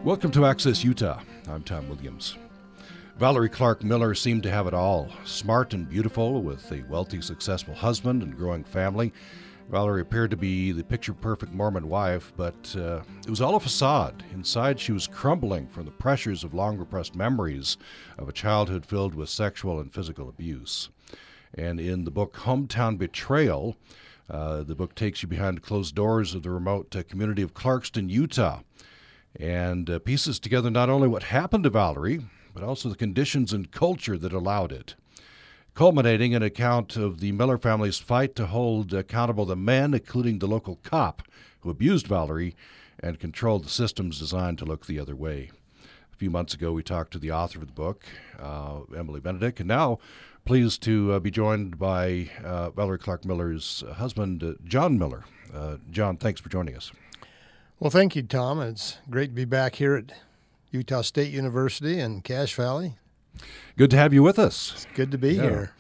Welcome to Access Utah. I'm Tom Williams. Valerie Clark Miller seemed to have it all. Smart and beautiful, with a wealthy, successful husband and growing family. Valerie appeared to be the picture-perfect Mormon wife, but it was all a facade. Inside, she was crumbling from the pressures of long-repressed memories of a childhood filled with sexual and physical abuse. And in the book Hometown Betrayal, the book takes you behind closed doors of the remote community of Clarkston, Utah, and pieces together not only what happened to Valerie, but also the conditions and culture that allowed it, culminating in an account of the Miller family's fight to hold accountable the men, including the local cop who abused Valerie and controlled the systems designed to look the other way. A few months ago, we talked to the author of the book, Emily Benedict, and now pleased to be joined by Valerie Clark Miller's husband, John Miller. John, thanks for joining us. Well, thank you, Tom. It's great to be back here at Utah State University in Cache Valley. Good to have you with us. It's good to be here.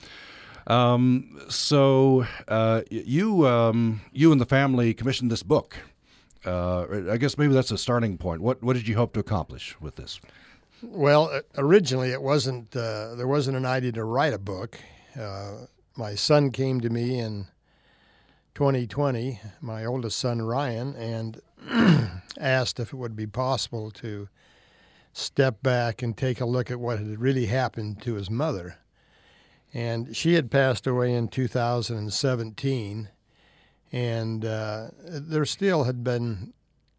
So you and the family commissioned this book. I guess maybe that's a starting point. What did you hope to accomplish with this? Well, originally it wasn't. There wasn't an idea to write a book. My son came to me in 2020, my oldest son Ryan, and asked if it would be possible to step back and take a look at what had really happened to his mother. And she had passed away in 2017, and there still had been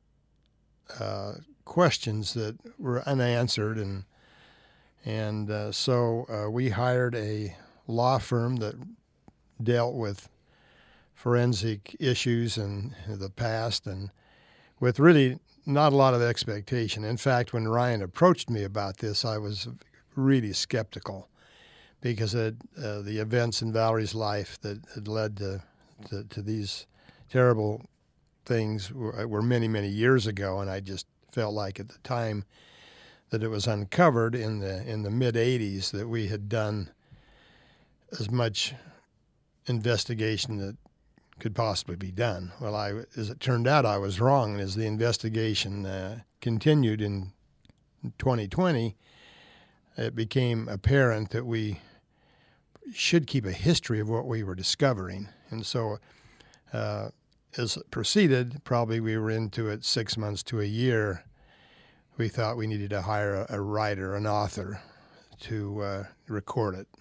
questions that were unanswered, and so we hired a law firm that dealt with forensic issues in the past, and with really not a lot of expectation. In fact, when Ryan approached me about this, I was really skeptical because the events in Valerie's life that had led to these terrible things were many, many years ago, and I just felt like at the time that it was uncovered in the mid-'80s that we had done as much investigation that could possibly be done. Well, as it turned out, I was wrong, and as the investigation continued in 2020, it became apparent that we should keep a history of what we were discovering. And so as it proceeded, probably we were into it 6 months to a year, we thought we needed to hire a writer, an author, to record it.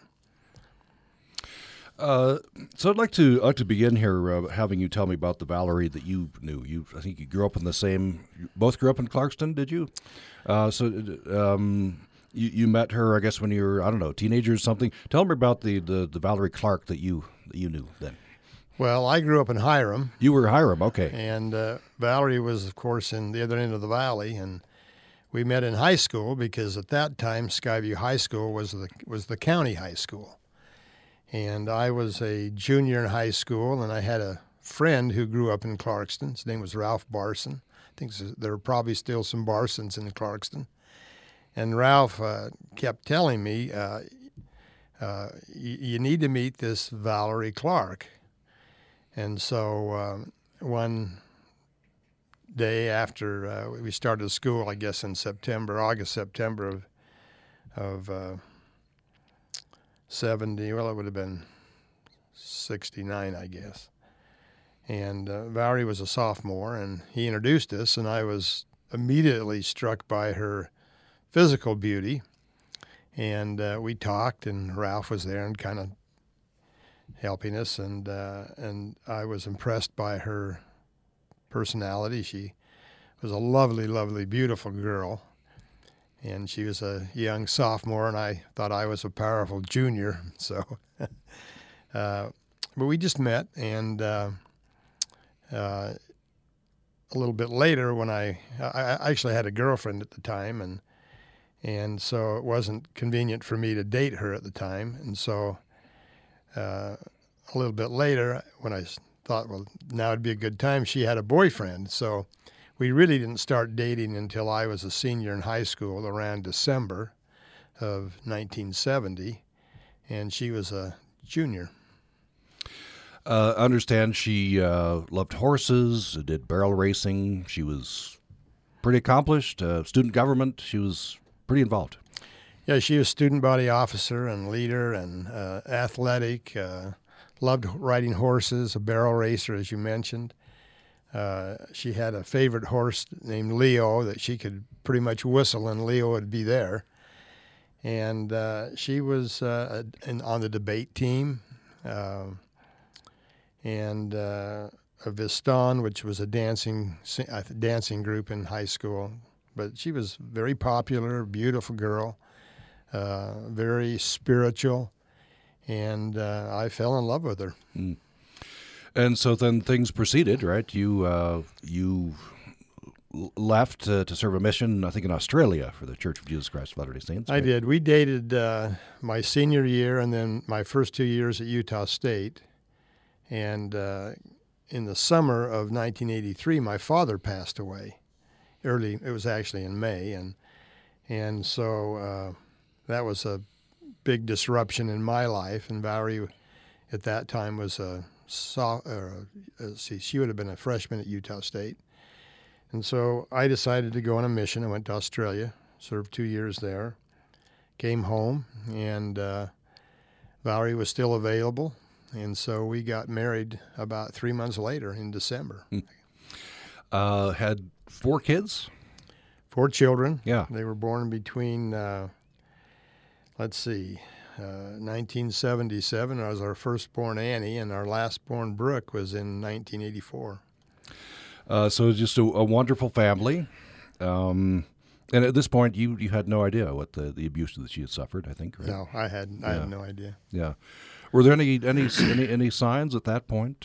So I'd like to begin here having you tell me about the Valerie that you knew. I think you grew up in you both grew up in Clarkston, did you? You met her, I guess, when you were, I don't know, teenager or something. Tell me about the Valerie Clark that you knew then. Well, I grew up in Hiram. You were Hiram, okay. And Valerie was, of course, in the other end of the valley, and we met in high school because at that time Skyview High School was the county high school. And I was a junior in high school, and I had a friend who grew up in Clarkston. His name was Ralph Barson. I think there are probably still some Barsons in Clarkston. And Ralph kept telling me, you need to meet this Valerie Clark. And so one day after we started school, I guess in August, September of 70, well, it would have been 69, I guess. And Valerie was a sophomore, and he introduced us, and I was immediately struck by her physical beauty. And we talked, and Ralph was there and kind of helping us, and I was impressed by her personality. She was a lovely, lovely, beautiful girl. And she was a young sophomore, and I thought I was a powerful junior. So, but we just met, and a little bit later, when I actually had a girlfriend at the time, and so it wasn't convenient for me to date her at the time. And so, a little bit later, when I thought, well, now would be a good time, she had a boyfriend. So we really didn't start dating until I was a senior in high school around December of 1970, and she was a junior. I understand she loved horses, did barrel racing. She was pretty accomplished, student government. She was pretty involved. Yeah, she was student body officer and leader and athletic, loved riding horses, a barrel racer, as you mentioned. She had a favorite horse named Leo that she could pretty much whistle and Leo would be there. And she was on the debate team and a Viston, which was a dancing group in high school. But she was very popular, beautiful girl, very spiritual, and I fell in love with her. Mm. And so then things proceeded, right? You left to serve a mission, I think, in Australia for the Church of Jesus Christ of Latter-day Saints. Right? I did. We dated my senior year and then my first 2 years at Utah State. And in the summer of 1983, my father passed away. It was actually in May. And so that was a big disruption in my life. And Valerie, at that time, was she would have been a freshman at Utah State. And so I decided to go on a mission. I went to Australia, served 2 years there, came home, and Valerie was still available. And so we got married about 3 months later in December. Had 4 kids? 4 children. Yeah. They were born between, 1977 was our firstborn Annie, and our lastborn Brooke was in 1984. So just a wonderful family. And at this point, you had no idea what the abuse that she had suffered, I think, right? No, I had no idea. Yeah. Were there any signs at that point?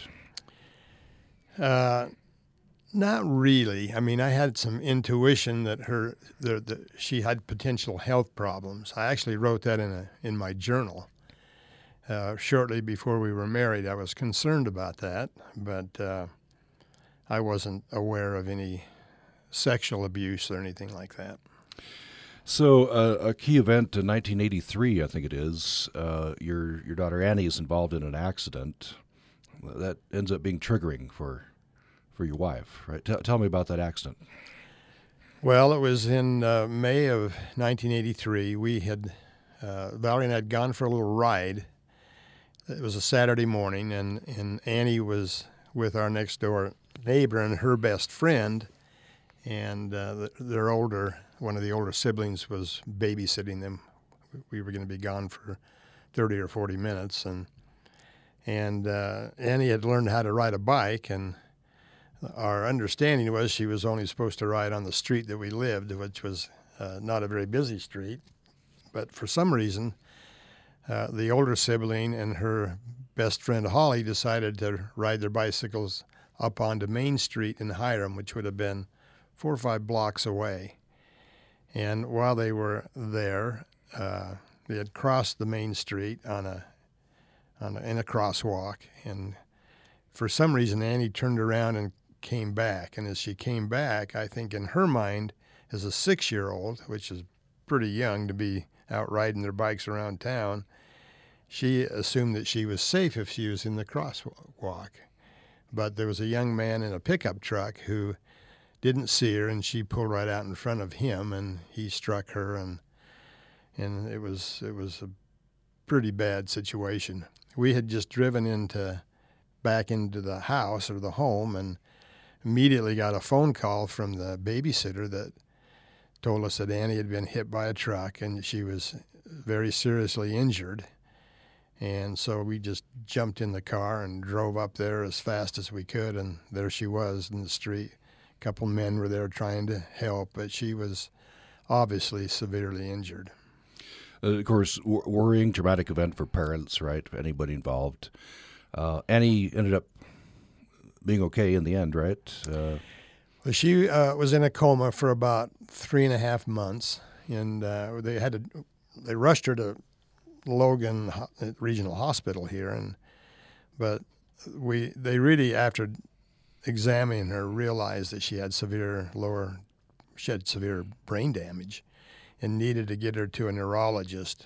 Not really. I mean, I had some intuition that she had potential health problems. I actually wrote that in my journal. Shortly before we were married, I was concerned about that, but I wasn't aware of any sexual abuse or anything like that. So a key event in 1983, I think it is, your daughter Annie is involved in an accident that ends up being triggering for your wife, right? Tell me about that accident. Well, it was in May of 1983. We had Valerie and I had gone for a little ride. It was a Saturday morning, and Annie was with our next door neighbor and her best friend, and one of the older siblings was babysitting them. We were going to be gone for 30 or 40 minutes, and Annie had learned how to ride a bike, and our understanding was she was only supposed to ride on the street that we lived, which was not a very busy street. But for some reason, the older sibling and her best friend Holly decided to ride their bicycles up onto Main Street in Hiram, which would have been 4 or 5 blocks away. And while they were there, they had crossed the Main Street in a crosswalk. And for some reason, Annie turned around and came back. And as she came back, I think in her mind, as a 6-year-old, which is pretty young to be out riding their bikes around town, she assumed that she was safe if she was in the crosswalk. But there was a young man in a pickup truck who didn't see her, and she pulled right out in front of him, and he struck her, and it was a pretty bad situation. We had just driven back into the house or the home, and immediately got a phone call from the babysitter that told us that Annie had been hit by a truck and she was very seriously injured. And so we just jumped in the car and drove up there as fast as we could, and there she was in the street. A couple men were there trying to help, but she was obviously severely injured. Of course, worrying, traumatic event for parents, right? Anybody involved. Annie ended up being okay in the end, right? Well, she was in a coma for about 3.5 months, and they rushed her to Logan Regional Hospital here, but they really, after examining her, realized that she had severe brain damage, and needed to get her to a neurologist,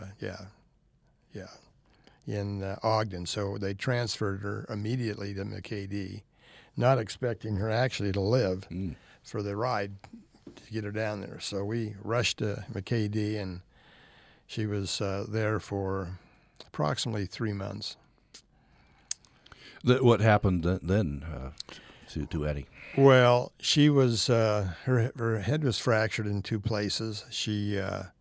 in Ogden. So they transferred her immediately to McKay-Dee, not expecting her actually to live. for the ride to get her down there. So we rushed to McKay-Dee, and she was there for approximately 3 months. What happened then to Annie? Well, she was her head was fractured in 2 places. She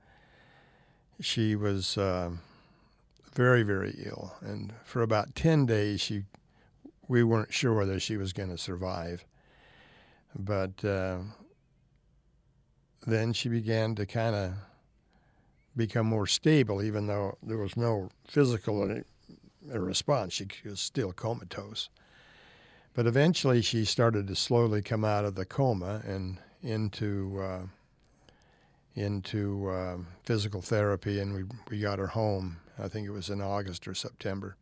was very, very ill, and for about 10 days we weren't sure whether she was going to survive. But then she began to kind of become more stable, even though there was no physical response. She was still comatose. But eventually she started to slowly come out of the coma and into physical therapy, and we got her home. I think it was in August or September.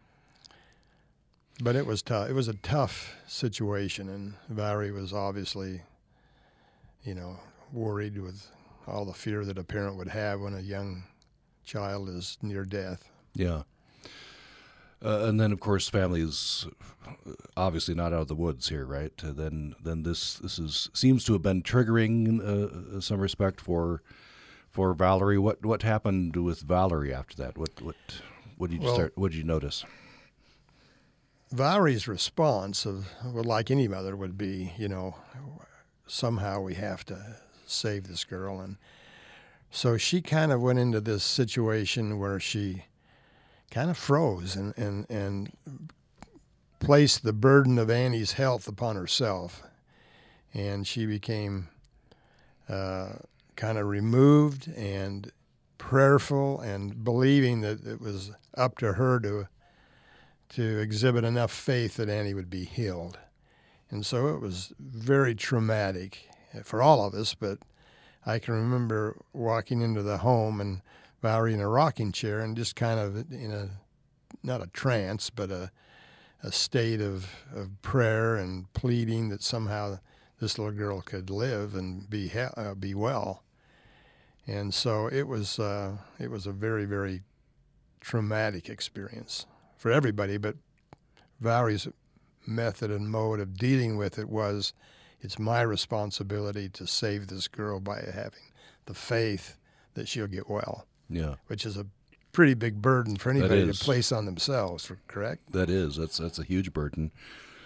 But it was tough. It was a tough situation, and Valerie was obviously, worried with all the fear that a parent would have when a young child is near death. Yeah. And then, of course, family is obviously not out of the woods here, right? Then this seems to have been triggering some respect for Valerie. What happened with Valerie after that? What did you start? What did you notice? Valerie's response like any mother would be, somehow we have to save this girl, and so she kind of went into this situation where she kind of froze and placed the burden of Annie's health upon herself. And she became kind of removed and prayerful and believing that it was up to her to exhibit enough faith that Annie would be healed. And so it was very traumatic for all of us, but I can remember walking into the home and Valerie in a rocking chair and just kind of in not a trance, but a state of prayer and pleading that somehow this little girl could live and be well. And so it was a very, very traumatic experience for everybody, but Valerie's method and mode of dealing with it was, it's my responsibility to save this girl by having the faith that she'll get well. Yeah, which is a pretty big burden for anybody to place on themselves. Correct? That is. That's a huge burden.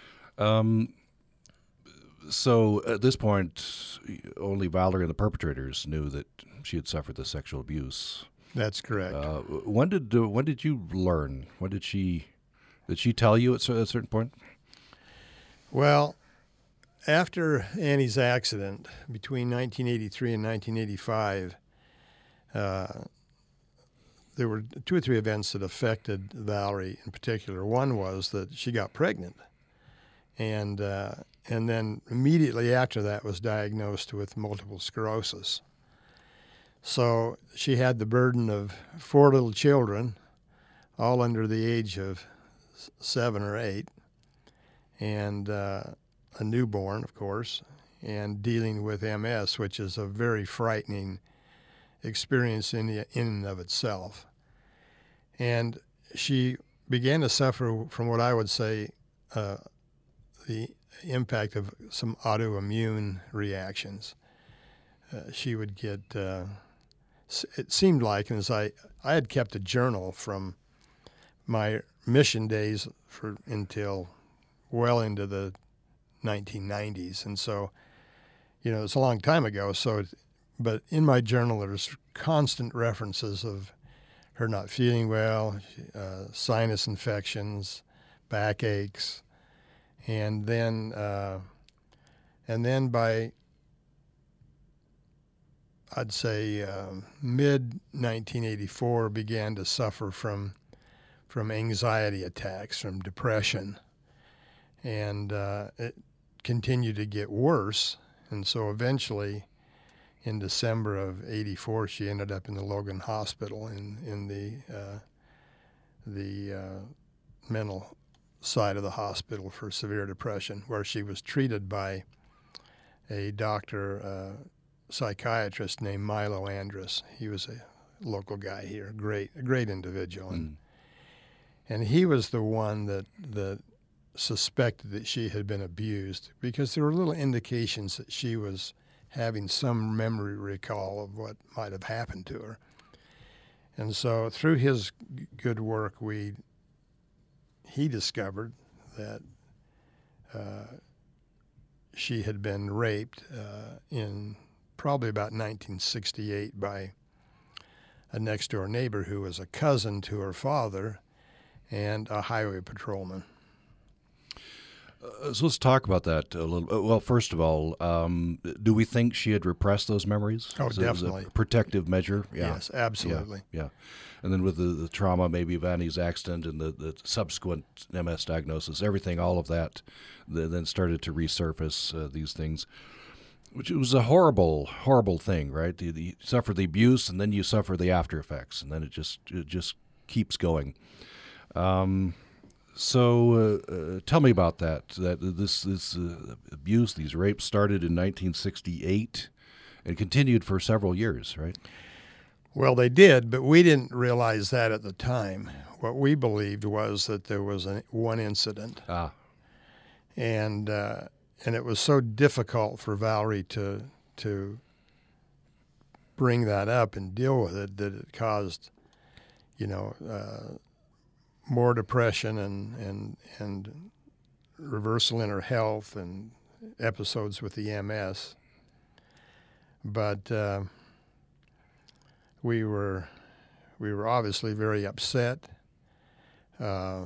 So at this point, only Valerie and the perpetrators knew that she had suffered the sexual abuse. That's correct. When did you learn? Did she tell you at a certain point? Well, after Annie's accident between 1983 and 1985. There were 2 or 3 events that affected Valerie in particular. One was that she got pregnant, and then immediately after that was diagnosed with multiple sclerosis. So she had the burden of 4 little children, all under the age of 7 or 8, and a newborn, of course, and dealing with MS, which is a very frightening experience in and of itself. And she began to suffer from what I would say the impact of some autoimmune reactions. She would get, it seemed like, and as I had kept a journal from my mission days until well into the 1990s. And so, it's a long time ago. But in my journal, there's constant references of her not feeling well, sinus infections, backaches, and then by, I'd say, mid-1984, began to suffer from anxiety attacks, from depression, and it continued to get worse, and so eventually, in December of '84, she ended up in the Logan Hospital in the mental side of the hospital for severe depression, where she was treated by a psychiatrist named Milo Andrus. He was a local guy here, a great individual, and he was the one that suspected that she had been abused because there were little indications that she was having some memory recall of what might have happened to her. And so through his good work, he discovered that she had been raped in probably about 1968 by a next-door neighbor who was a cousin to her father and a highway patrolman. So let's talk about that a little. Well, first of all, do we think she had repressed those memories? Oh, Was definitely. It a protective measure? Yeah. Yes, absolutely. Yeah. And then with the trauma, maybe of Annie's accident and the subsequent MS diagnosis, everything, all of that, then started to resurface these things, which was a horrible, horrible thing, right? You suffer the abuse, and then you suffer the after effects, and then it just keeps going. So tell me about that. This abuse, these rapes, started in 1968 and continued for several years, right? Well, they did, but we didn't realize that at the time. What we believed was that there was one incident, and it was so difficult for Valerie to bring that up and deal with it that it caused, more depression and reversal in her health and episodes with the MS. But we were obviously very upset. I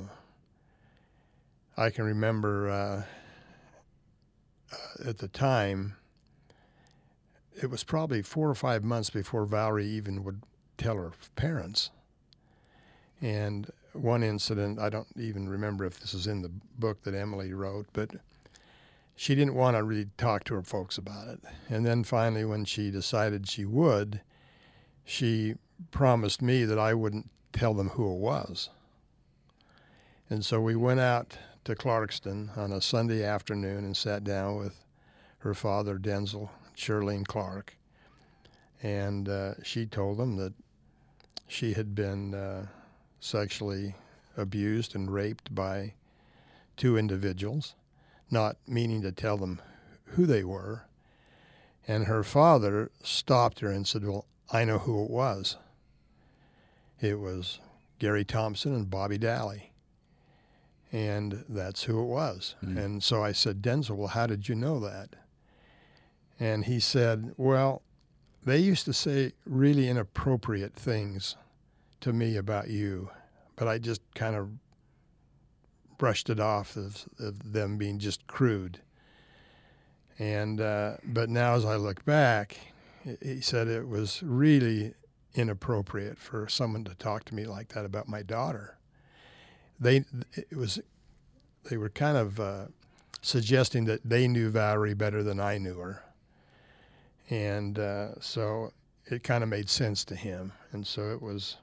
can remember at the time, it was probably 4 or 5 months before Valerie even would tell her parents. And one incident, I don't even remember if this is in the book that Emily wrote, but she didn't want to really talk to her folks about it. And then finally, when she decided she would, she promised me that I wouldn't tell them who it was. And so we went out to Clarkston on a Sunday afternoon and sat down with her father, Denzel, Shirlene Clark. And she told them that she had been sexually abused and raped by 2 individuals, not meaning to tell them who they were. And her father stopped her and said, "Well, I know who it was. It was Gary Thompson and Bobby Daly." And that's who it was. Mm. And so I said, "Denzel, well, how did you know that?" And he said, "Well, they used to say really inappropriate things to me about you, but I just kind of brushed it off as them being just crude. And but now as I look back," he said, "it was really inappropriate for someone to talk to me like that about my daughter." They were kind of suggesting that they knew Valerie better than I knew her. And so it kind of made sense to him. And so it was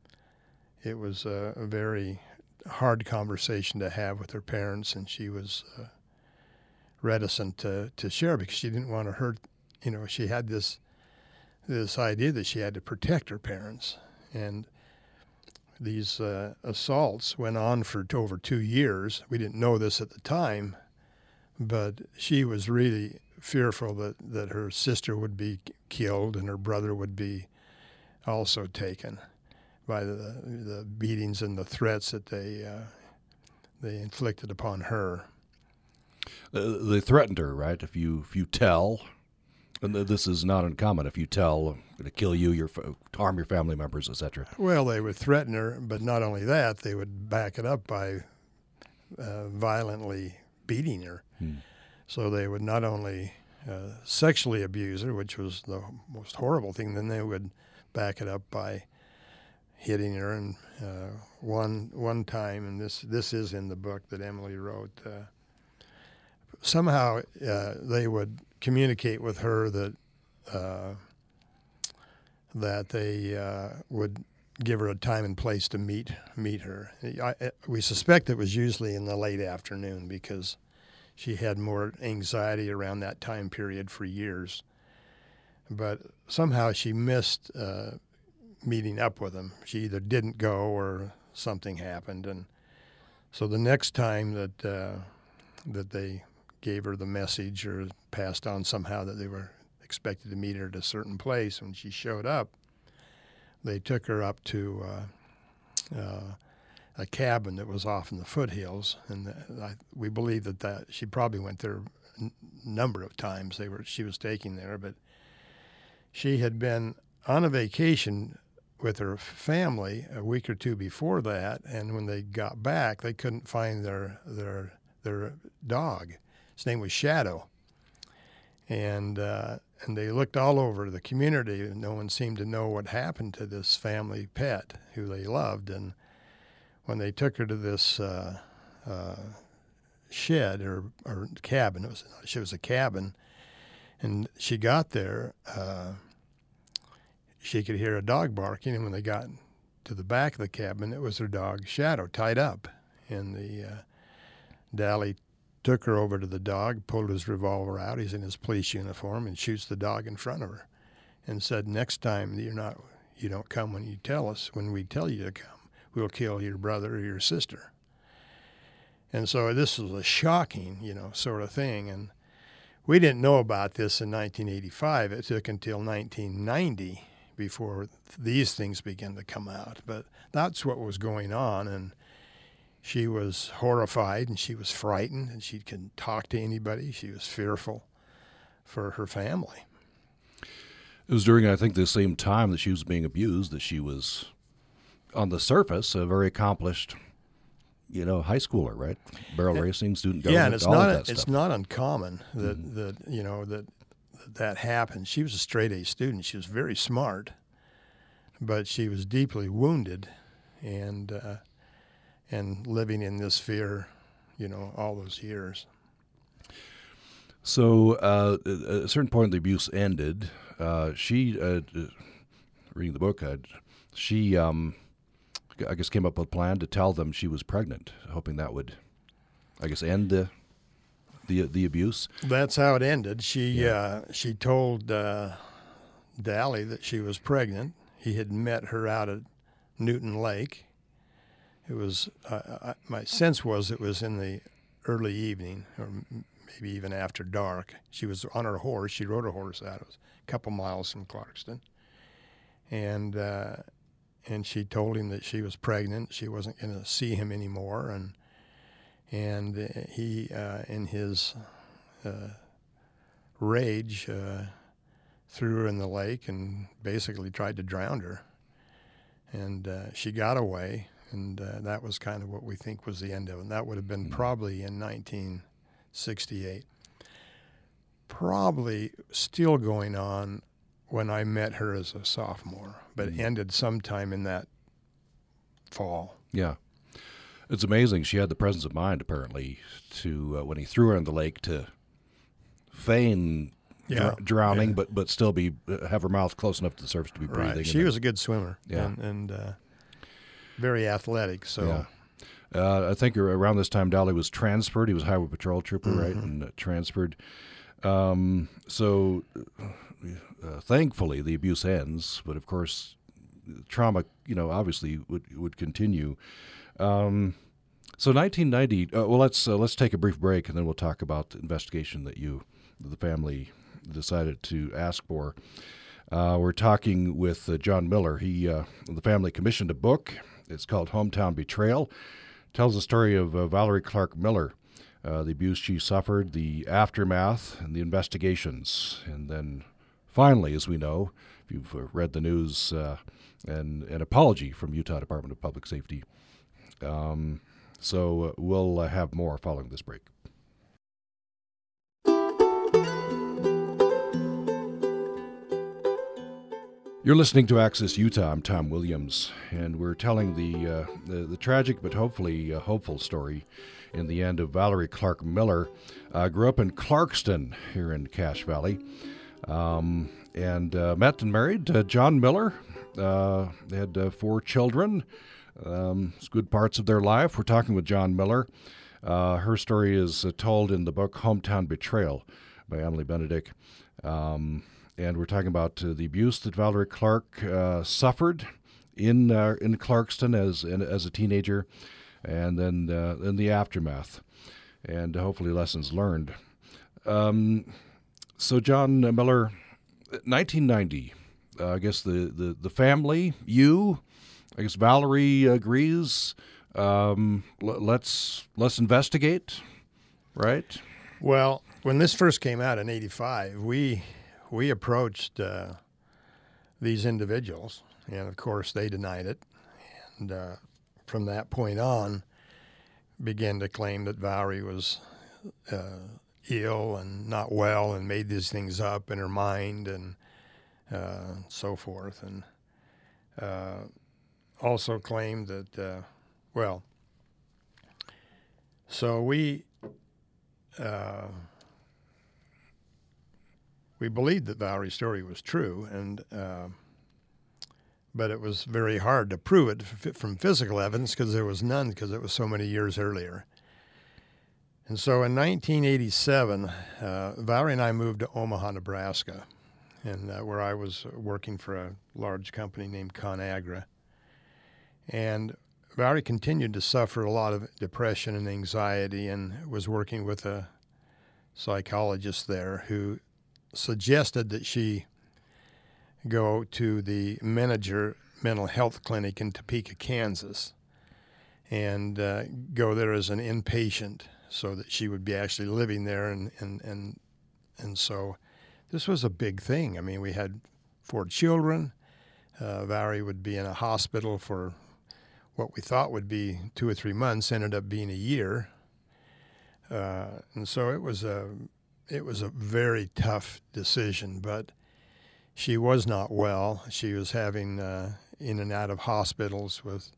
a very hard conversation to have with her parents, and she was reticent to share because she didn't want to hurt. She had this idea that she had to protect her parents, and these assaults went on for over 2 years. We didn't know this at the time, but she was really fearful that her sister would be killed and her brother would be also taken by the beatings and the threats that they inflicted upon her. They threatened her, right? If you tell, and this is not uncommon. If you tell, I'm going to kill you, harm your family members, etc. Well, they would threaten her, but not only that, they would back it up by violently beating her. So they would not only sexually abuse her, which was the most horrible thing, then they would back it up by hitting her. And one time, and this is in the book that Emily wrote, somehow they would communicate with her that they would give her a time and place to meet her. We suspect it was usually in the late afternoon because she had more anxiety around that time period for years. But somehow she missed meeting up with him. She either didn't go or something happened. And So the next time that they gave her the message or passed on somehow that they were expected to meet her at a certain place, when she showed up, they took her up to a cabin that was off in the foothills, and we believe that she probably went there a number of times. She was taken there, but she had been on a vacation with her family a week or two before that, and when they got back, they couldn't find their dog. His name was Shadow, and they looked all over the community, and no one seemed to know what happened to this family pet who they loved. And when they took her to this shed or cabin, it was a cabin, and she got there, she could hear a dog barking, and when they got to the back of the cabin, it was her dog Shadow tied up. And the Dally took her over to the dog, pulled his revolver out, he's in his police uniform, and shoots the dog in front of her, and said, "Next time you don't come when we tell you to come, we'll kill your brother or your sister." And so this was a shocking, sort of thing. And we didn't know about this in 1985. It took until 1990 before these things began to come out. But that's what was going on, and she was horrified, and she was frightened, and she couldn't talk to anybody. She was fearful for her family. It was during, I think, the same time that she was being abused that she was, on the surface, a very accomplished, high schooler, right? Barrel racing, student government, and it's not uncommon that happened. She was a straight-A student. She was very smart, but she was deeply wounded, and living in this fear, all those years. So at a certain point, the abuse ended. She, reading the book, she, I guess, came up with a plan to tell them she was pregnant, hoping that would, I guess, end the abuse. That's how it ended. She told Dally that she was pregnant. He had met her out at Newton Lake. It was, my sense was it was in the early evening, or maybe even after dark. She was on her horse. She rode her horse out. It was a couple miles from Clarkston. And she told him that she was pregnant. She wasn't going to see him anymore. And he, in his rage, threw her in the lake and basically tried to drown her. And she got away. And that was kind of what we think was the end of it. And that would have been probably in 1968. Probably still going on when I met her as a sophomore, but ended sometime in that fall. Yeah. It's amazing. She had the presence of mind, apparently, to when he threw her in the lake, to feign drowning, but still have her mouth close enough to the surface to be breathing. Right. She was a good swimmer. Yeah. And very athletic. So, I think around this time, Dally was transferred. He was a highway patrol trooper, right, and transferred. Thankfully, the abuse ends, but of course, trauma, obviously would continue. So, 1990. Let's take a brief break, and then we'll talk about the investigation that the family decided to ask for. We're talking with John Miller. The family commissioned a book. It's called Hometown Betrayal. It tells the story of Valerie Clark Miller, the abuse she suffered, the aftermath, and the investigations. And then finally, as we know, if you've read the news, an apology from Utah Department of Public Safety. So we'll have more following this break. You're listening to Access Utah. I'm Tom Williams, and we're telling the tragic but hopefully hopeful story in the end of Valerie Clark Miller. Grew up in Clarkston here in Cache Valley, and met and married John Miller. They had 4 children. It's good parts of their life. We're talking with John Miller. Her story is told in the book Hometown Betrayal by Emily Benedict. And we're talking about the abuse that Valerie Clark suffered in Clarkston as a teenager. and then in the aftermath, and hopefully lessons learned. So John Miller, 1990, I guess the family, you, I guess Valerie agrees. Let's investigate, right? Well, when this first came out in '85, we approached these individuals, and of course they denied it, and from that point on, began to claim that Valerie was ill and not well, and made these things up in her mind, and so forth, and also claimed that, so we believed that Valerie's story was true, and but it was very hard to prove it from physical evidence because there was none, because it was so many years earlier. And so in 1987, Valerie and I moved to Omaha, Nebraska, and where I was working for a large company named ConAgra. And Valerie continued to suffer a lot of depression and anxiety, and was working with a psychologist there who suggested that she go to the Menninger Mental Health Clinic in Topeka, Kansas, and go there as an inpatient so that she would be actually living there. And so this was a big thing. I mean, we had 4 children. Valerie would be in a hospital for what we thought would be 2 or 3 months, ended up being a year. And so it was a very tough decision, but she was not well. She was having in and out of hospitals with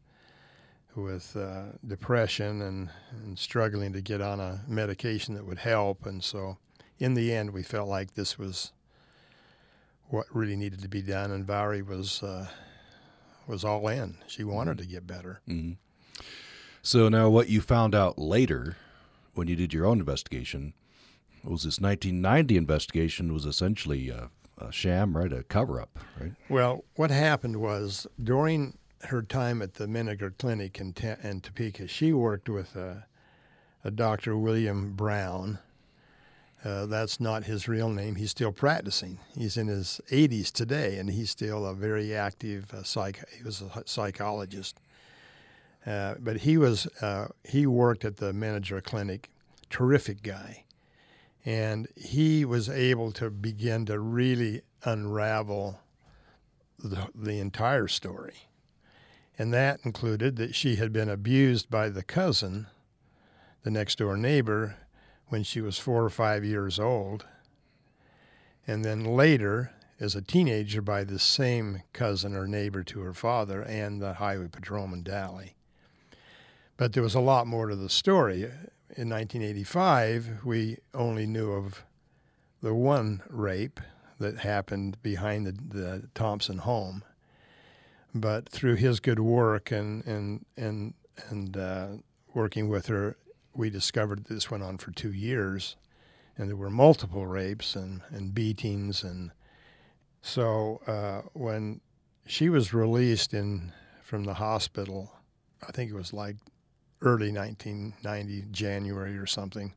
depression and struggling to get on a medication that would help. And so in the end, we felt like this was what really needed to be done, and Valerie was all in. She wanted to get better. Mm-hmm. So now what you found out later when you did your own investigation was this 1990 investigation was essentially a sham, right? A cover-up, right? Well, what happened was during her time at the Menninger Clinic in Topeka, she worked with a Dr. William Brown. That's not his real name. He's still practicing. He's in his 80s today, and he's still a very active he was a psychologist. But he worked at the Menninger Clinic. Terrific guy. And he was able to begin to really unravel the entire story. And that included that she had been abused by the cousin, the next-door neighbor, when she was 4 or 5 years old. And then later, as a teenager, by the same cousin or neighbor to her father and the highway patrolman, Dally. But there was a lot more to the story. In 1985, we only knew of the one rape that happened behind the Thompson home. But through his good work and working with her, we discovered this went on for 2 years, and there were multiple rapes and beatings. And so when she was released from the hospital, I think it was like early 1990, January or something,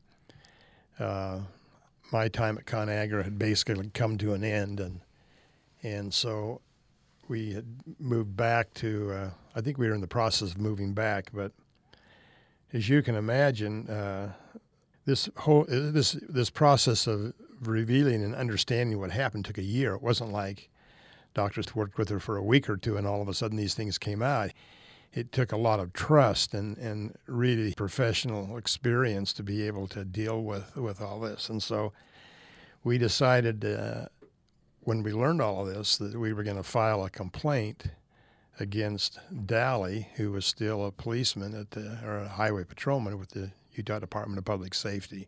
my time at ConAgra had basically come to an end, and so we had moved back to, I think we were in the process of moving back, but as you can imagine, this process of revealing and understanding what happened took a year. It wasn't like doctors worked with her for a week or two and all of a sudden these things came out. It took a lot of trust and really professional experience to be able to deal with all this. And so we decided when we learned all of this that we were going to file a complaint against Dally, who was still a policeman or a highway patrolman with the Utah Department of Public Safety.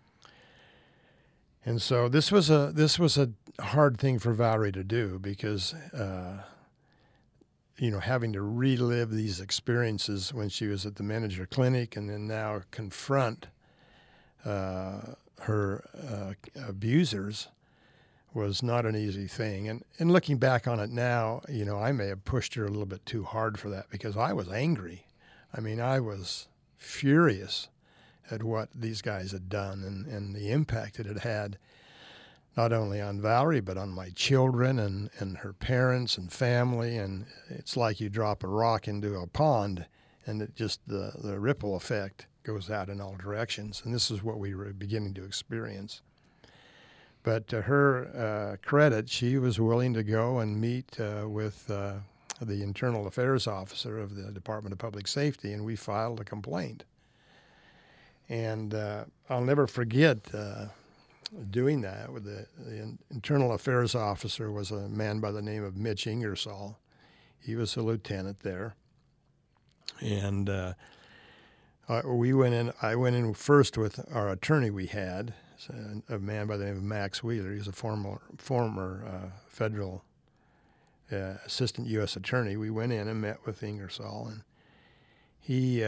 And so this was a hard thing for Valerie to do because having to relive these experiences when she was at the Menninger Clinic and then now confront her abusers was not an easy thing. And looking back on it now, I may have pushed her a little bit too hard for that because I was angry. I mean, I was furious at what these guys had done and the impact it had had, not only on Valerie, but on my children and her parents and family. And it's like you drop a rock into a pond, and it just the ripple effect goes out in all directions. And this is what we were beginning to experience. But to her credit, she was willing to go and meet with the internal affairs officer of the Department of Public Safety, and we filed a complaint. And I'll never forget doing that. With the internal affairs officer was a man by the name of Mitch Ingersoll. He was a lieutenant there. And we went in. I went in first with our attorney we had, a man by the name of Max Wheeler. He was a former federal assistant U.S. attorney. We went in and met with Ingersoll, and he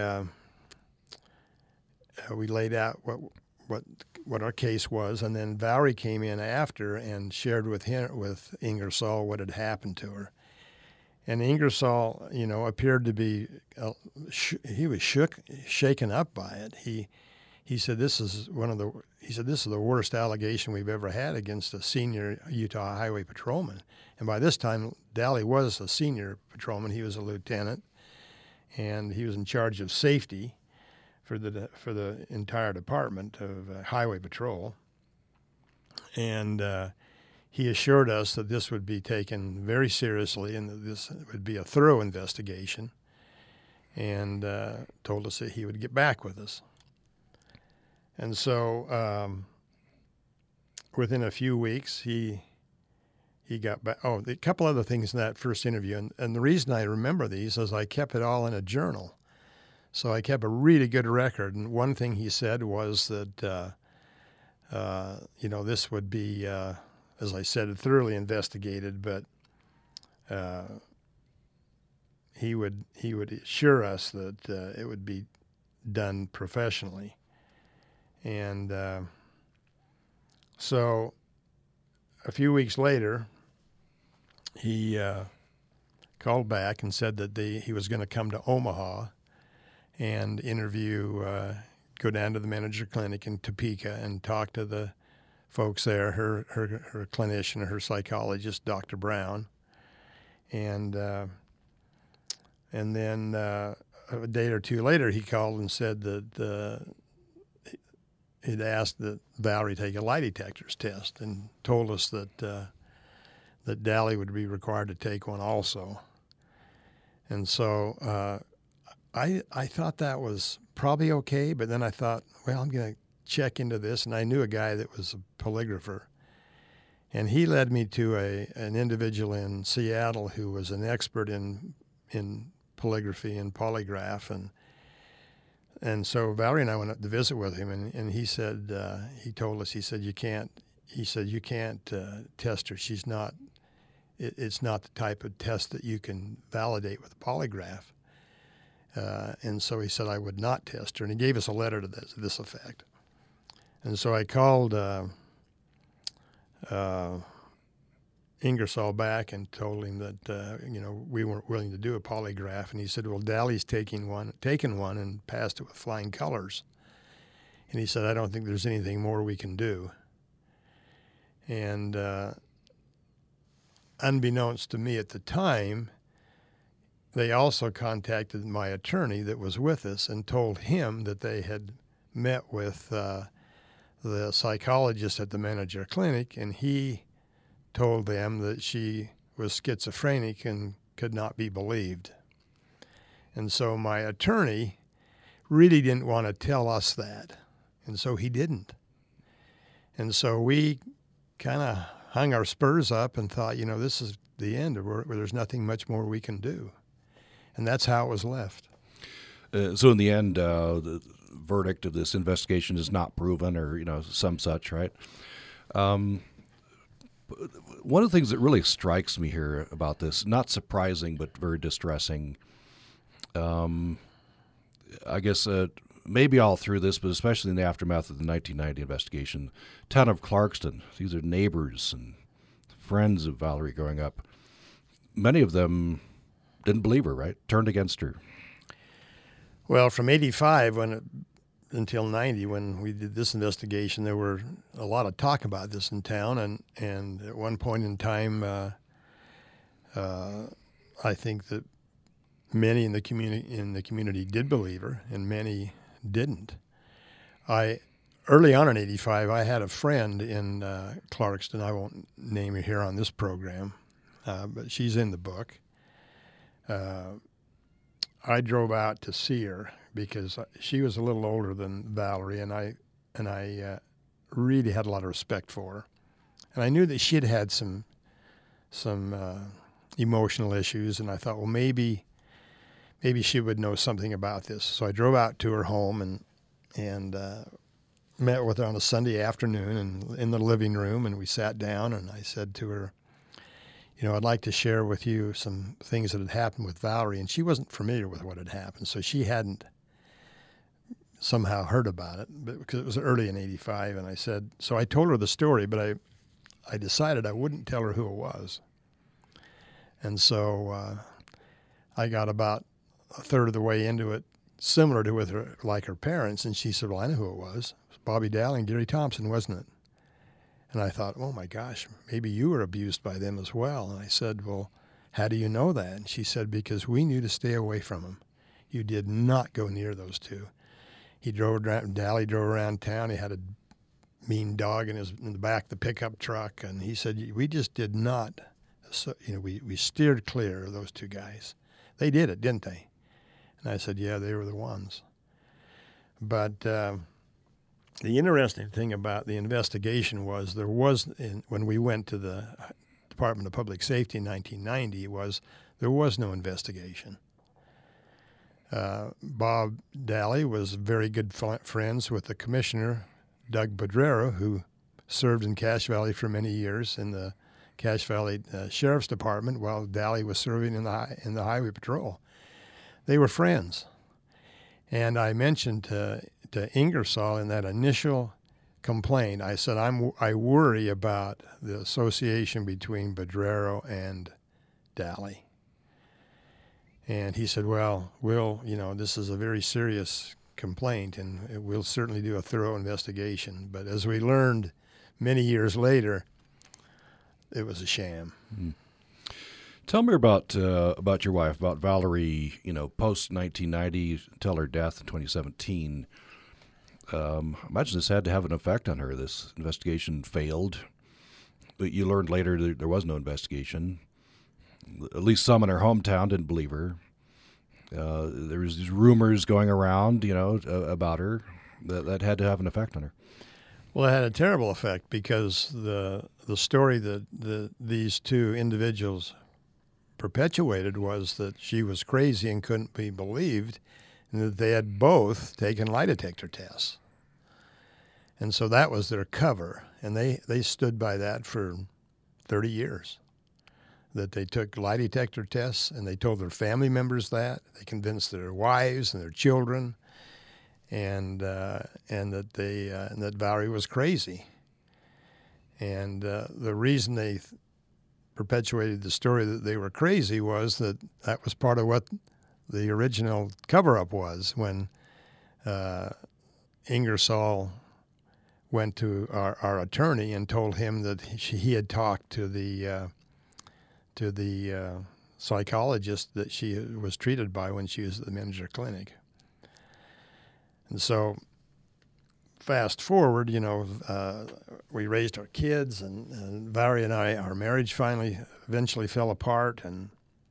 we laid out what our case was, and then Valerie came in after and shared with Ingersoll what had happened to her. And Ingersoll, appeared to be he was shaken up by it. He said this is the worst allegation we've ever had against a senior Utah Highway patrolman. And by this time, Dally was a senior patrolman. He was a lieutenant, and he was in charge of safety for the entire department of highway patrol. And he assured us that this would be taken very seriously and that this would be a thorough investigation, and told us that he would get back with us. And so within a few weeks, he got back. Oh, a couple other things in that first interview. And the reason I remember these is I kept it all in a journal. So I kept a really good record. And one thing he said was that, this would be, as I said, thoroughly investigated, but he would assure us that it would be done professionally. And so a few weeks later, he called back and said that he was going to come to Omaha and interview, go down to the manager clinic in Topeka and talk to the folks there, her clinician, her psychologist, Dr. Brown. And then a day or two later, he called and said that he'd asked that Valerie take a lie detectors test, and told us that Dally would be required to take one also. And so I thought that was probably okay, but then I thought, well, I'm going to check into this, and I knew a guy that was a polygrapher. And he led me to an individual in Seattle who was an expert in polygraphy and polygraph, and so Valerie and I went up to visit with him, and he said, he told us, you can't test her. She's not, it's not the type of test that you can validate with a polygraph. And so he said I would not test her, and he gave us a letter to this effect. And so I called Ingersoll back and told him that we weren't willing to do a polygraph, and he said, well, Dally's taken one and passed it with flying colors. And he said, I don't think there's anything more we can do. And unbeknownst to me at the time, they also contacted my attorney that was with us and told him that they had met with the psychologist at the manager clinic, and he told them that she was schizophrenic and could not be believed. And so my attorney really didn't want to tell us that, and so he didn't. And so we kind of hung our spurs up and thought, this is the end, where there's nothing much more we can do. And that's how it was left. So in the end, the verdict of this investigation is not proven, or some such, right? One of the things that really strikes me here about this, not surprising but very distressing, I guess maybe all through this, but especially in the aftermath of the 1990 investigation, town of Clarkston, these are neighbors and friends of Valerie growing up. Many of them didn't believe her, right? Turned against her. Well, from 85 until 90, when we did this investigation, there were a lot of talk about this in town, and at one point in time, I think that many in the community did believe her, and many didn't. Early on in 85, I had a friend in Clarkston. I won't name her here on this program, but she's in the book. I drove out to see her because she was a little older than Valerie, and I really had a lot of respect for her. And I knew that she had some emotional issues, and I thought, well, maybe she would know something about this. So I drove out to her home and met with her on a Sunday afternoon and in the living room, and we sat down, and I said to her, I'd like to share with you some things that had happened with Valerie. And she wasn't familiar with what had happened, so she hadn't somehow heard about it, but because it was early in 85. And so I told her the story, but I decided I wouldn't tell her who it was. And so I got about a third of the way into it, similar to with her, like her parents, and she said, well, I know who it was. It was Bobby Dally and Gary Thompson, wasn't it? And I thought, oh, my gosh, maybe you were abused by them as well. And I said, well, how do you know that? And she said, because we knew to stay away from them. You did not go near those two. Dally drove around town. He had a mean dog in the back of the pickup truck. And he said, we just did not, we steered clear of those two guys. They did it, didn't they? And I said, yeah, they were the ones. But the interesting thing about the investigation was when we went to the Department of Public Safety in 1990, there was no investigation. Bob Dally was very good friends with the commissioner, Doug Pedrero, who served in Cache Valley for many years in the Cache Valley Sheriff's Department while Dally was serving in the Highway Patrol. They were friends. And I mentioned to Ingersoll in that initial complaint, I said, I worry about the association between Pedrero and Dally. And he said, well, this is a very serious complaint, and we'll certainly do a thorough investigation. But as we learned many years later, it was a sham. Mm. Tell me about your wife, about Valerie, post 1990 until her death in 2017. I imagine this had to have an effect on her. This investigation failed. But you learned later that there was no investigation. At least some in her hometown didn't believe her. There was these rumors going around, about her that had to have an effect on her. Well, it had a terrible effect because the story that these two individuals perpetuated was that she was crazy and couldn't be believed, and that they had both taken lie detector tests. And so that was their cover, and they stood by that for 30 years, that they took lie detector tests, and they told their family members that. They convinced their wives and their children, and that Valerie was crazy. And the reason they perpetuated the story that they were crazy was that was part of what the original cover-up was when Ingersoll went to our attorney and told him that he had talked to the psychologist that she was treated by when she was at the Menninger Clinic. And so fast forward, we raised our kids, and Valerie and our marriage eventually fell apart, and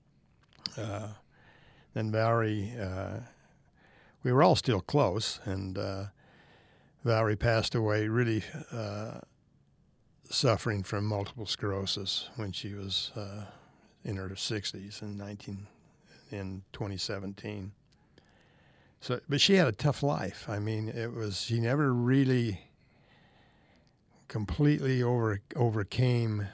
then Valerie, we were all still close, and Valerie passed away really suffering from multiple sclerosis when she was in her 60s in 2017. So, but she had a tough life. I mean, she never really completely overcame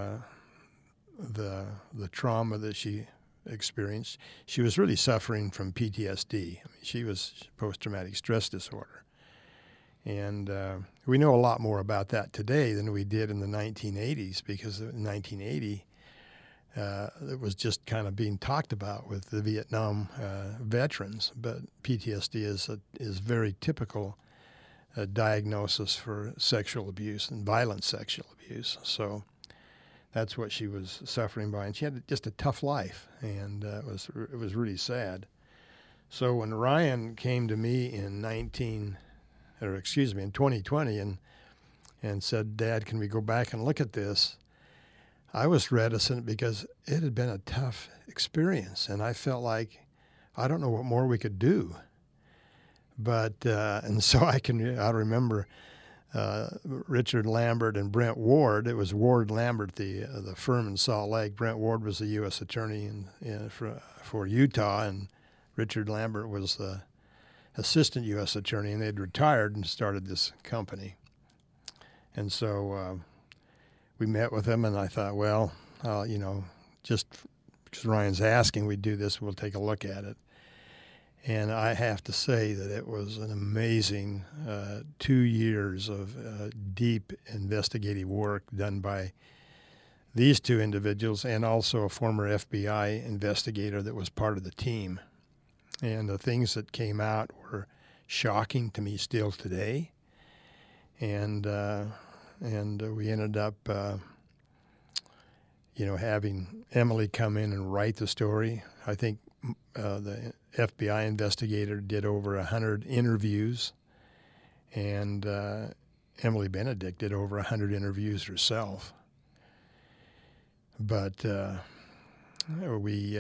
the trauma that she experienced. She was really suffering from PTSD. I mean, she was post-traumatic stress disorder. And we know a lot more about that today than we did in the 1980s, because in 1980, it was just kind of being talked about with the Vietnam veterans. But PTSD is very typical diagnosis for sexual abuse and violent sexual abuse. So that's what she was suffering by, and she had just a tough life, and it was really sad. So when Ryan came to me in 2020 and said, "Dad, can we go back and look at this?" I was reticent because it had been a tough experience, and I felt like I don't know what more we could do. But and so I remember Richard Lambert and Brent Ward. It was Ward Lambert, the firm in Salt Lake. Brent Ward was the U.S. attorney for Utah, and Richard Lambert was the assistant U.S. attorney, and they'd retired and started this company. And so we met with them, and I thought, well, just because Ryan's asking we do this, we'll take a look at it. And I have to say that it was an amazing 2 years of deep investigative work done by these two individuals and also a former FBI investigator that was part of the team. And the things that came out were shocking to me still today. And we ended up, having Emily come in and write the story. I think the FBI investigator did over 100 interviews, and Emily Benedict did over 100 interviews herself. But we,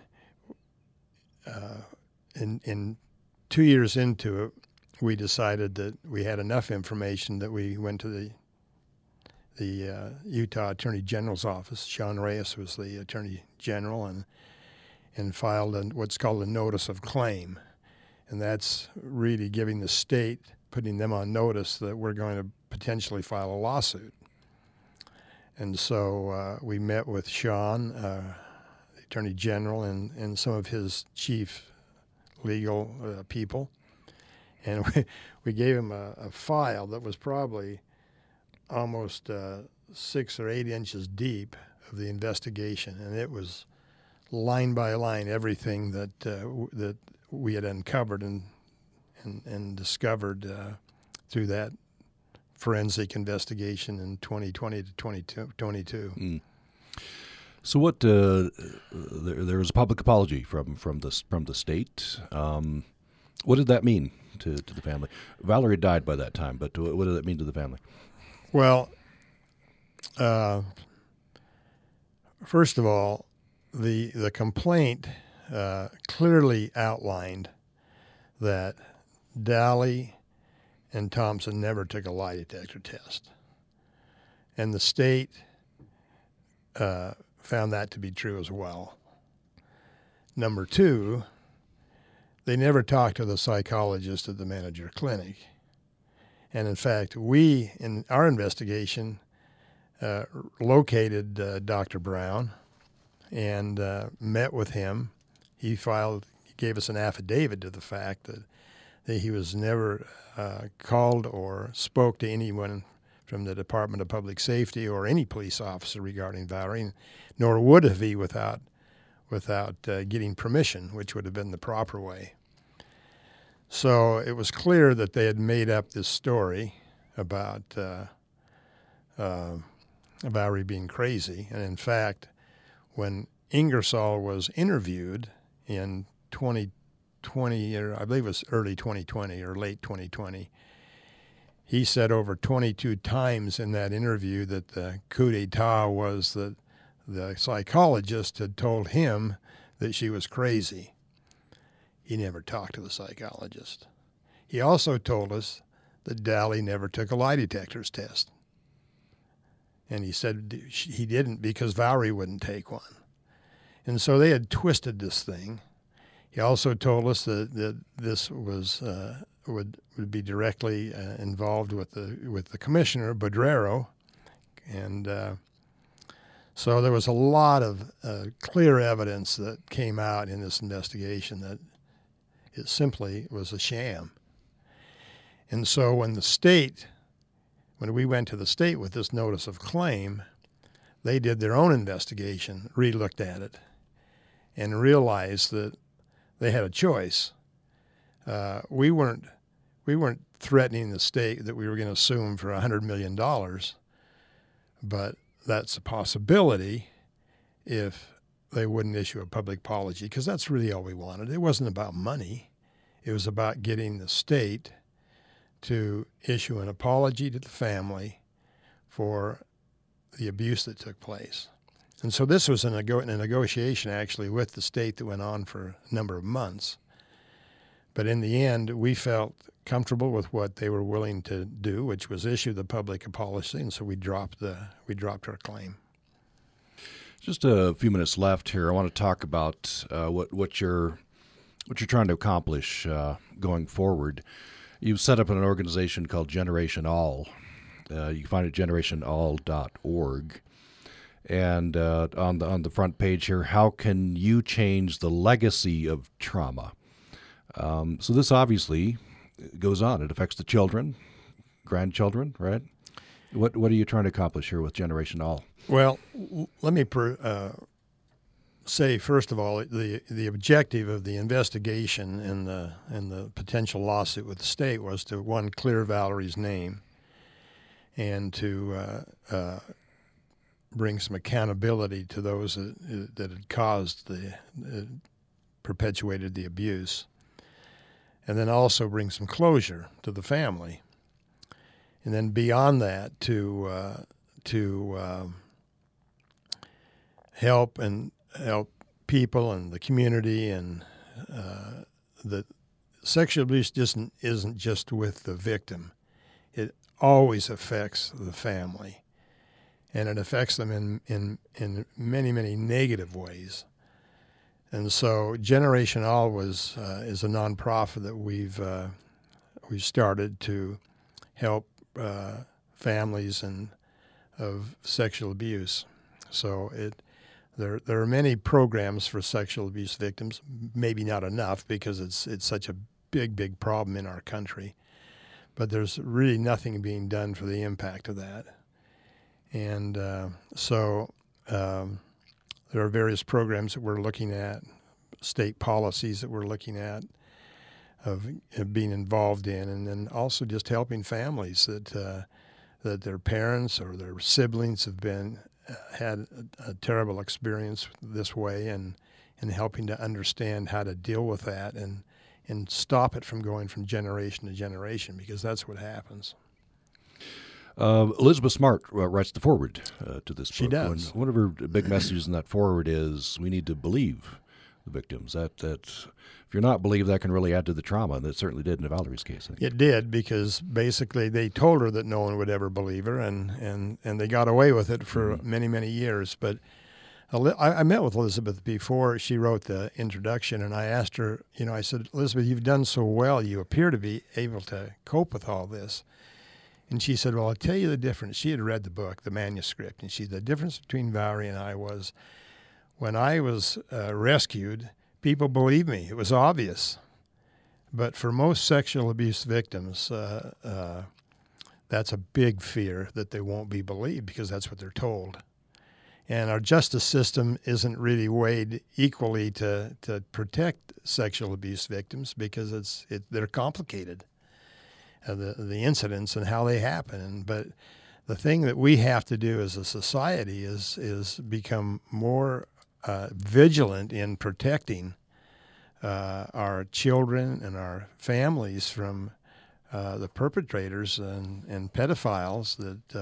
in 2 years into it, we decided that we had enough information that we went to the Utah Attorney General's office. Sean Reyes was the Attorney General, and filed what's called a notice of claim. And that's really giving the state, putting them on notice that we're going to potentially file a lawsuit. And so we met with Sean, the Attorney General, and some of his chief legal people. And we gave him a file that was probably almost 6 or 8 inches deep of the investigation. And it was line by line everything that we had uncovered and discovered through that forensic investigation in 2020 to 2022. Mm. So what? There was a public apology from the state. What did that mean to the family? Valerie died by that time, but what did that mean to the family? Well, first of all, the complaint clearly outlined that Dally and Thompson never took a lie detector test. And the state found that to be true as well. Number two, they never talked to the psychologist at the Manager Clinic. And in fact, we, in our investigation, located Dr. Brown and met with him. He gave us an affidavit to the fact that he was never called or spoke to anyone from the Department of Public Safety or any police officer regarding Valerie, nor would have he without getting permission, which would have been the proper way. So it was clear that they had made up this story about Valerie being crazy. And in fact, when Ingersoll was interviewed in 2020, or I believe it was early 2020 or late 2020, he said over 22 times in that interview that the coup d'etat was that the psychologist had told him that she was crazy. He never talked to the psychologist. He also told us that Dally never took a lie detectors test. And he said he didn't because Valerie wouldn't take one. And so they had twisted this thing. He also told us that this was would be directly involved with the commissioner, Bodrero. And so there was a lot of clear evidence that came out in this investigation that it simply was a sham. And so when we went to the state with this notice of claim, they did their own investigation, re-looked at it, and realized that they had a choice. We weren't threatening the state that we were going to sue them for $100 million, but that's a possibility if they wouldn't issue a public apology, because that's really all we wanted. It wasn't about money. It was about getting the state to issue an apology to the family for the abuse that took place. And so this was a negotiation actually with the state that went on for a number of months. But in the end, we felt comfortable with what they were willing to do, which was issue the public apology, and so we dropped our claim. Just a few minutes left here. I want to talk about what you're trying to accomplish going forward. You've set up an organization called Generation All. You can find it at generationall.org. And on the front page here, how can you change the legacy of trauma? So this obviously goes on. It affects the children, grandchildren, right? What are you trying to accomplish here with Generation All? Well, let me say first of all, the objective of the investigation and the potential lawsuit with the state was to, one, clear Valerie's name, and to bring some accountability to those that had caused perpetuated the abuse, and then also bring some closure to the family. And then beyond that, to help people and the community, and that sexual abuse isn't just with the victim. It always affects the family, and it affects them in many, many negative ways. And so Generation All is a nonprofit that we've started to help families of sexual abuse. So there are many programs for sexual abuse victims. Maybe not enough, because it's such a big problem in our country. But there's really nothing being done for the impact of that. And so there are various programs that we're looking at, state policies that we're looking at, of being involved in, and then also just helping families that their parents or their siblings have had a terrible experience this way, and helping to understand how to deal with that and stop it from going from generation to generation, because that's what happens. Elizabeth Smart writes the foreword to this book. She does. One of her big messages in that foreword is we need to believe the victims. That if you're not believed, that can really add to the trauma, and that certainly did in Valerie's case. It did, because basically they told her that no one would ever believe her, and they got away with it for many, many years. But I met with Elizabeth before she wrote the introduction, and I asked her, I said, Elizabeth, you've done so well. You appear to be able to cope with all this. And she said, well, I'll tell you the difference. She had read the book, the manuscript, and the difference between Valerie and I was, when I was rescued, people believed me. It was obvious. But for most sexual abuse victims, that's a big fear, that they won't be believed, because that's what they're told. And our justice system isn't really weighed equally to protect sexual abuse victims, because they're complicated, the incidents and how they happen. But the thing that we have to do as a society is become more vigilant in protecting our children and our families from the perpetrators and pedophiles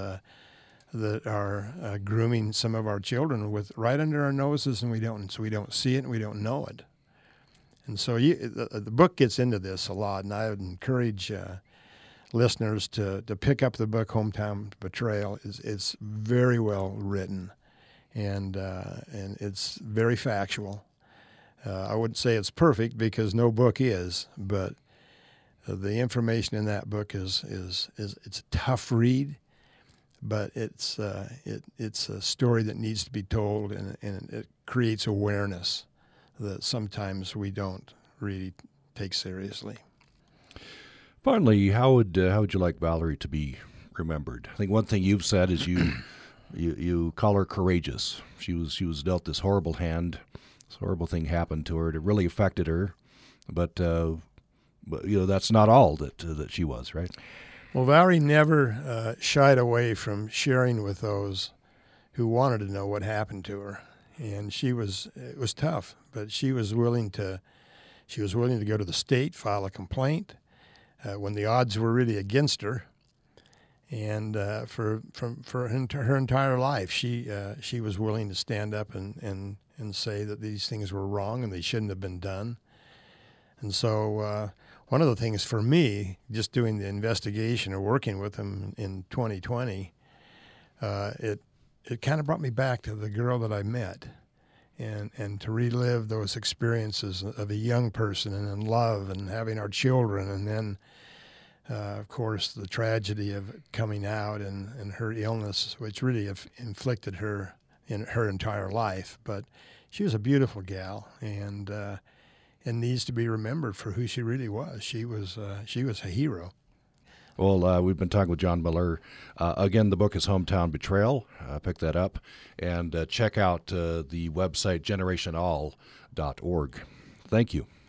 that are grooming some of our children right under our noses, and we don't see it and we don't know it. And so the book gets into this a lot, and I would encourage listeners to pick up the book Hometown Betrayal. It's very well written, and it's very factual. I wouldn't say it's perfect, because no book is, but the information in that book is it's a tough read, but it's a story that needs to be told, and it creates awareness that sometimes we don't really take seriously. Finally, how would you like Valerie to be remembered? I think one thing you've said is you you call her courageous. She was dealt this horrible hand. This horrible thing happened to her. It really affected her, but that's not all that she was, right? Well, Valerie never shied away from sharing with those who wanted to know what happened to her, and it was tough, but she was willing to go to the state, file a complaint when the odds were really against her, and for her entire life, she was willing to stand up and say that these things were wrong and they shouldn't have been done. And so one of the things for me, just doing the investigation or working with them in 2020, it kind of brought me back to the girl that I met, and to relive those experiences of a young person and in love and having our children, and then, of course, the tragedy of coming out and her illness, which really have inflicted her in her entire life. But she was a beautiful gal, and needs to be remembered for who she really was. She was a hero. Well, we've been talking with John Miller. Again, the book is Hometown Betrayal. Pick that up and check out the website generationall.org. Thank you.